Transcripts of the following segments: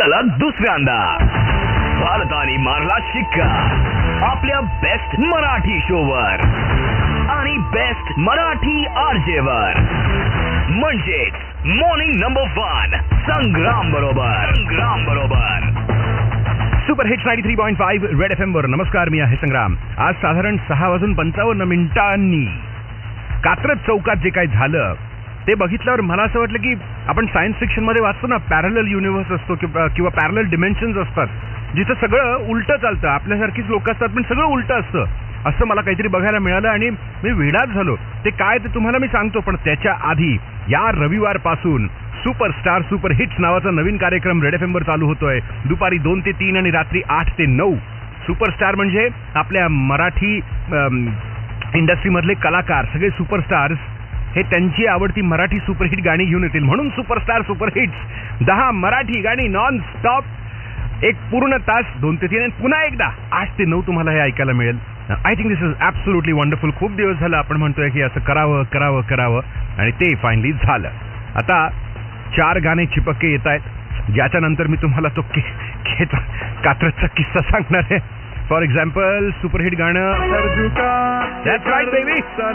सलग दुसऱ्यांदा भारताने मारला शिक्का आपल्या बेस्ट मराठी शोवर आणि बेस्ट मराठी आरजेवर, म्हणजेच मॉर्निंग नंबर 1 संग्राम बरोबर सुपर हिट्स 93.5 रेड FM वर. नमस्कार, मी आहे संग्राम. आज साधारण 6:55 कात्रज चौकात जे काही झालं ते बघितल्यावर मला असं वाटलं की आपण सायन्स फिक्शन मध्ये वाचतो ना, पॅरलल युनिव्हर्स असतो किंवा पॅरलल डिमेन्शन्स असतात, जिथं सगळं उलटं चालतं. आपल्यासारखीच लोक असतात पण सगळं उलटं असतं, असं मला काहीतरी बघायला मिळालं आणि मी वेडाच झालो. ते काय ते तुम्हाला मी सांगतो, पण त्याच्या आधी या रविवारपासून सुपरस्टार सुपर हिट्स नावाचा नवीन कार्यक्रम रेड FM वर चालू होतोय. दुपारी 2 ते 3 आणि रात्री 8 ते 9. सुपरस्टार म्हणजे आपल्या मराठी इंडस्ट्रीमधले कलाकार, सगळे सुपरस्टार्स हे त्यांची आवडती मराठी सुपरहिट गाणी घेऊन येतील. म्हणून सुपरस्टार सुपर हिट्स 10 मराठी गाणी नॉन स्टॉप, एक पूर्ण तास 2 ते 3 आणि पुन्हा एकदा 8 ते 9 तुम्हाला हे ऐकायला मिळेल. I think this is absolutely wonderful. खूप दिवस झालं आपण म्हणतोय की असं करावं आणि ते फायनली झालं. आता 4 गाणे चिपक्के येत आहेत, ज्याच्या नंतर मी तुम्हाला तो कात्रजचा किस्सा सांगणार आहे. फॉर एक्झाम्पल सुपरहिट गाणं That's right, baby.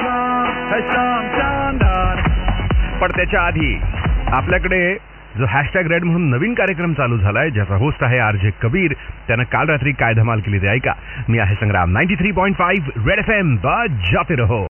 पण त्याच्या आधी आपल्याकडे जो हॅशटॅग रेड म्हणून नवीन कार्यक्रम चालू झालाय, ज्याचा होस्ट आहे RJ कबीर. त्यानं काल रात्री काय धमाल केली ते ऐका. मी आहे संग्राम. 93.5 रेड FM बजाते रहो.